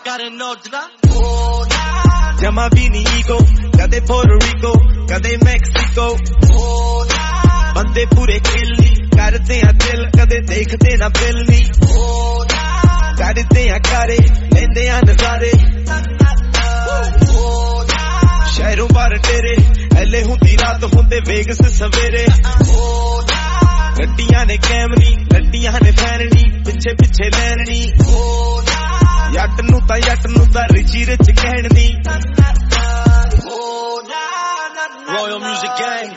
ਕਰਨ ਔਜਲਾ ਜਮਾ ਵੀ ਨੀ ਈਗੋ ਕਦੇ ਪੋਰਟੋਰੀਕੋ ਕਦੇ ਮੈਕਸੀਕੋ ਬੰਦੇ ਪੂਰੇ ਖੇਲੀ ਕਰਦੇ ਆ ਦਿਲ ਕਦੇ ਦੇਖਦੇ ਨਾ ਬਿੱਲ ਨੀ ਕਰਦੇ ਆ ਕਾਰੇ ਲੈਂਦੇ ਆ ਨਜ਼ਾਰੇ ਸ਼ਹਿਰੋਂ ਬਾਹਰ ਤੇਰੇ ਐਲੇ ਹੁੰਦੀ ਰਾਤ ਹੁੰਦੇ ਵੇਗਸ ਸਵੇਰੇ ਗੱਡੀਆਂ ਨੇ ਕੈਮਰੀ ਗੱਡੀਆਂ ਨੇ ਫੈਰਨੀ ਪਿੱਛੇ ਪਿੱਛੇ ਲੈਣੀ ਯੱਟ ਨੂੰ ਤਾਂ ਰਿਚੀ ਰਿਚ ਕਹਿਣੀ Royal Music Gang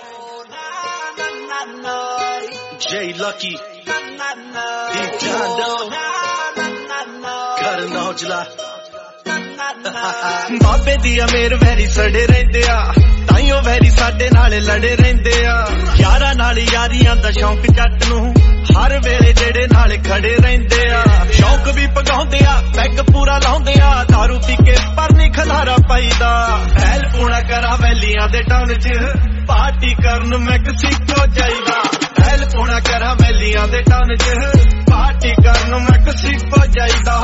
J Lucky Deep John Doe ਕਰਨ ਔਜਲਾ ਬਾਬੇ ਦੀ ਅਮੀਰ ਵੈਰੀ ਸੜੇ ਰਹਿੰਦੇ ਆ ਤਾਈਓ ਵੈਰੀ ਸਾਡੇ ਨਾਲ ਲੜੇ ਰਹਿੰਦੇ ਆ ਯਾਰਾਂ ਨਾਲ ਯਾਰੀਆਂ ਦਾ ਸ਼ੌਂਕ ਜੱਟ ਨੂੰ ਹਰ ਵੇਲੇ ਜਿਹੜੇ ਨਾਲ ਖੜੇ ਰਹਿੰਦੇ ਆ ਸ਼ੌਂਕ ਵੀ ਪਗਾਉਂਦੇ ਆ ਪੈਗ ਪੂਰਾ ਲਾਉਂਦੇ ਆ ਦਾਰੂ ਪੀ ਕੇ ਪਰ ਨਹੀਂ ਖਲਾਰਾ ਪਾਈਦਾ ਹੈਲ ਪੂਣਾ ਕਰਾਂ ਵੈਲੀਆਂ ਦੇ ਟਾਊਨ 'ਚ ਪਾਰਟੀ ਕਰਨ ਮੈਕਸੀਕੋ ਜਾਈਦਾ ਹੈਲ ਪੂਣਾ ਕਰਾਂ ਵੈਲੀਆਂ ਦੇ ਟਾਊਨ 'ਚ ਪਾਰਟੀ ਕਰਨ ਮੈਕਸੀਕੋ ਜਾਈਦਾ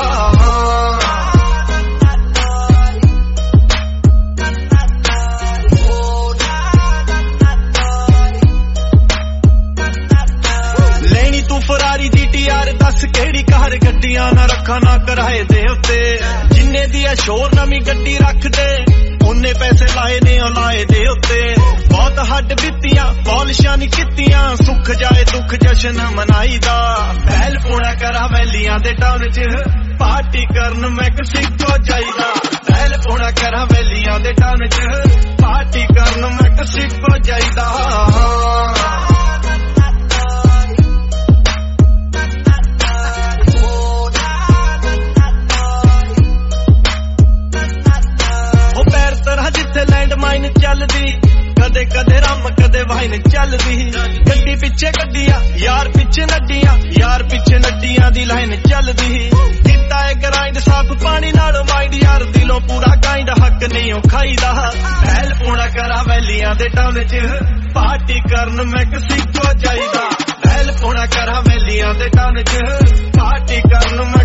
ਫਰਾਰੀ GTR ਦੱਸ ਕਿਹੜੀ ਕਾਰ ਗੱਡੀਆਂ ਨਾ ਰੱਖਾਂ ਨਾ ਕਿਰਾਏ ਦੇ ਉੱਤੇ ਜਿੰਨੇ ਦੀ ਆ ਸ਼ੋਰ ਨਵੀਂ ਗੱਡੀ ਰੱਖਦੇ ਉਹਨੇ ਪੈਸੇ ਲਾਏ ਨੇ ਉਹ ਲਾਏ ਦੇ ਉੱਤੇ ਬਹੁਤ ਹੱਡ ਬੀਤੀਆਂ ਪੌਲਿਸ਼ਾਂ ਨਹੀਂ ਕੀਤੀਆਂ ਸੁੱਖ ਜਾਏ ਦੁੱਖ ਜਸ਼ਨ ਮਨਾਈਦਾ ਪਹਿਲ ਪੂਣਾ ਕਰਾਂ ਵੈਲੀਆਂ ਦੇ ਟਾਊਨ 'ਚ ਪਾਰਟੀ ਕਰਨ ਮੈਕਸੀਕੋ ਜਾਈਦਾ ਪਹਿਲ ਪੂਣਾ ਕਰਾਂ ਵੈਲੀਆਂ ਦੇ ਟਾਊਨ 'ਚ ਪਾਰਟੀ ਕਰਨ ਮੈਕਸੀਕੋ ਜਾਈਦਾ ਮਾਈਨ ਚੱਲਦੀ ਕਦੇ ਕਦੇ ਰੰਮ ਕਦੇ ਵਾਈਨ ਚੱਲਦੀ ਗੱਡੀ ਪਿੱਛੇ ਗੱਡੀਆਂ ਯਾਰ ਪਿੱਛੇ ਨੱਡੀਆਂ ਯਾਰ ਪਿੱਛੇ ਨੱਡੀਆਂ ਦੀ ਲਾਈਨ ਚੱਲਦੀ ਕੀਤਾ ਏ ਗਰਾਈਂਡ ਸਾਫ ਪਾਣੀ ਨਾਲ ਮਾਈਂਡ ਯਾਰ ਦਿਲੋਂ ਪੂਰਾ ਗਾਈਂਡ ਹੱਕ ਨਹੀਂ ਉਹ ਖਾਈਦਾ ਪਹਿਲ ਪੂਣਾ ਕਰਾਂ ਵੈਲੀਆਂ ਦੇ ਟਾਊਨ 'ਚ ਪਾਰਟੀ ਕਰਨ ਮੈਕਸੀਕੋ ਜਾਈਦਾ ਪਹਿਲ ਪੂਣਾ ਕਰਾਂ ਵੈਲੀਆਂ ਦੇ ਟਾਊਨ 'ਚ ਪਾਰਟੀ ਕਰਨ